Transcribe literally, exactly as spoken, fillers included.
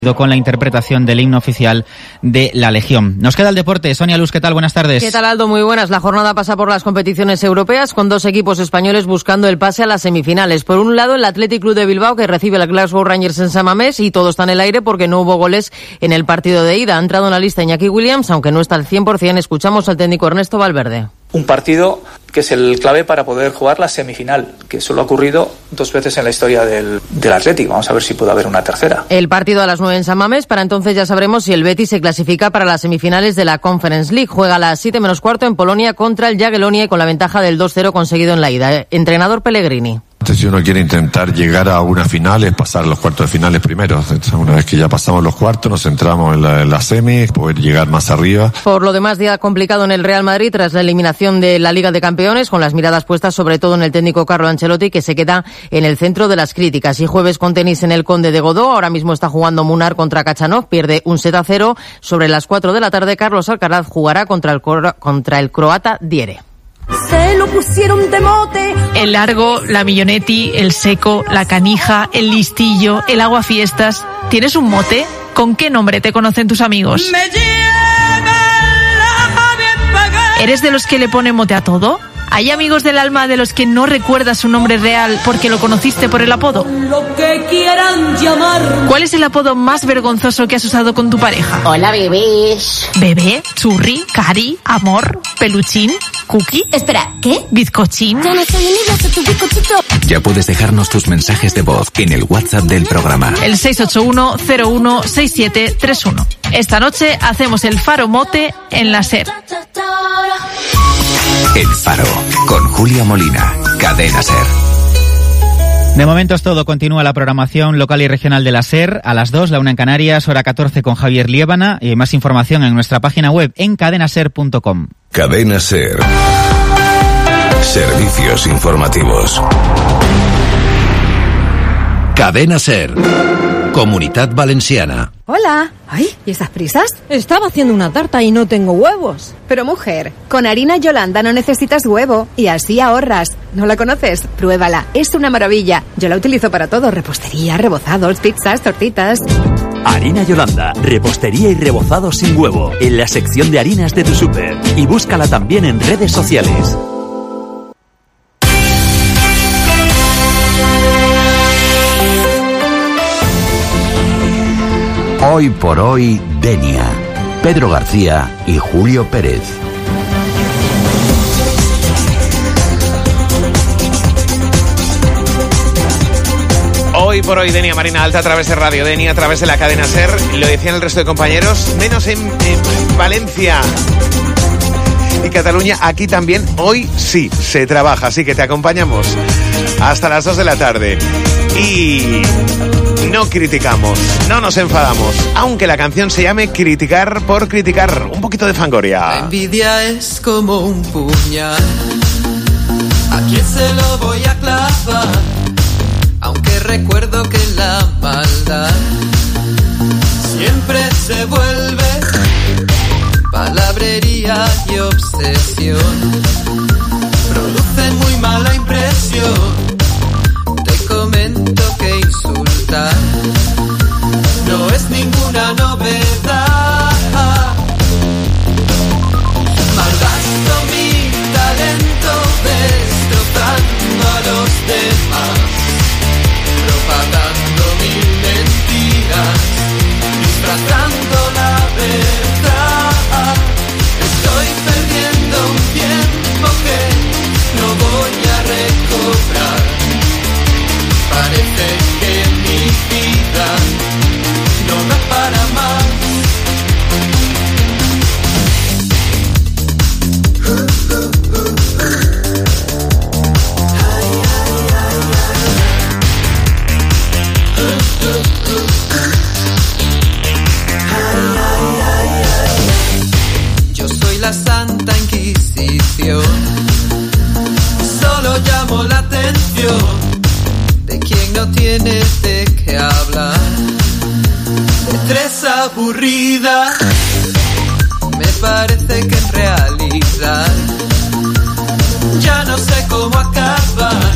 con la interpretación del himno oficial de la Legión. Nos queda el deporte. Sonia Luz, ¿qué tal? Buenas tardes. ¿Qué tal, Aldo? Muy buenas. La jornada pasa por las competiciones europeas con dos equipos españoles buscando el pase a las semifinales. Por un lado, el Athletic Club de Bilbao, que recibe al Glasgow Rangers en San Mamés, y todo está en el aire porque no hubo goles en el partido de ida. Ha entrado en la lista Iñaki Williams, aunque no está al cien por ciento. Escuchamos al técnico Ernesto Valverde. Un partido que es el clave para poder jugar la semifinal, que solo ha ocurrido dos veces en la historia del, del Athletic. Vamos a ver si puede haber una tercera. El partido a las nueve en San Mamés. Para entonces ya sabremos si el Betis se clasifica para las semifinales de la Conference League. Juega a las siete menos cuarto en Polonia contra el Jagiellonia y con la ventaja del dos cero conseguido en la ida. Entrenador Pellegrini. Si uno quiere intentar llegar a una final es pasar los cuartos de finales primero. Una vez que ya pasamos los cuartos nos centramos en la, en la semi, poder llegar más arriba. Por lo demás, día complicado en el Real Madrid tras la eliminación de la Liga de Campeones, con las miradas puestas sobre todo en el técnico Carlo Ancelotti, que se queda en el centro de las críticas. Y jueves con tenis en el Conde de Godó. Ahora mismo está jugando Munar contra Kachanov, pierde un set a cero. Sobre las cuatro de la tarde, Carlos Alcaraz jugará contra el, contra el croata Diere. Se lo pusieron de mote. El largo, la millonetti, el seco, la canija, el listillo, el aguafiestas. ¿Tienes un mote? ¿Con qué nombre te conocen tus amigos? Me lleva la bien pagada. ¿Eres de los que le ponen mote a todo? ¿Hay amigos del alma de los que no recuerdas su nombre real porque lo conociste por el apodo? Lo que quieran llamar. ¿Cuál es el apodo más vergonzoso que has usado con tu pareja? Hola, bebés. ¿Bebé? ¿Churri? ¿Cari? ¿Amor? ¿Peluchín? ¿Cookie? Espera, ¿qué? ¿Bizcochín? Ya no soy universo, tu bizcochito. Ya puedes dejarnos tus mensajes de voz en el WhatsApp del programa. El seis ocho uno cero uno seis siete tres uno. Esta noche hacemos el Faro Mote en la SER. El Faro, con Julia Molina, Cadena SER. De momento es todo. Continúa la programación local y regional de la SER. A las dos, la una en Canarias, hora catorce con Javier Liébana. Y más información en nuestra página web en cadena ser punto com. Cadena SER. Servicios informativos. Cadena SER. Comunitat Valenciana. Hola. Ay, ¿y esas prisas? Estaba haciendo una tarta y no tengo huevos. Pero mujer, con harina Yolanda no necesitas huevo y así ahorras. ¿No la conoces? Pruébala, es una maravilla. Yo la utilizo para todo, repostería, rebozados, pizzas, tortitas. Harina Yolanda, repostería y rebozado sin huevo, en la sección de harinas de tu súper. Y búscala también en redes sociales. Hoy por hoy, Denia. Pedro García y Julio Pérez. Hoy por hoy, Denia Marina Alta a través de Radio Denia, a través de la cadena SER. Lo decían el resto de compañeros, menos en, en Valencia y Cataluña. Aquí también, hoy sí, se trabaja, así que te acompañamos hasta las dos de la tarde. Y no criticamos, no nos enfadamos, aunque la canción se llame Criticar por Criticar. Un poquito de Fangoria. La envidia es como un puñal. ¿A quién se lo voy a clavar? Aunque recuerdo que la maldad siempre se vuelve palabrería y obsesión. Producen muy mala impresión. Te comento que insultar no es ninguna novedad. Malgasto mi talento destrozando a los demás, propagando mil mentiras, disfrazando la verdad. Estoy perdiendo un tiempo que no voy a recobrar. Parece que mi vida no da para más. Yo soy la Santa Inquisición, solo llamo la atención de quien no tiene de qué hablar. De tres aburrida, me parece que en realidad ya no sé cómo acabar.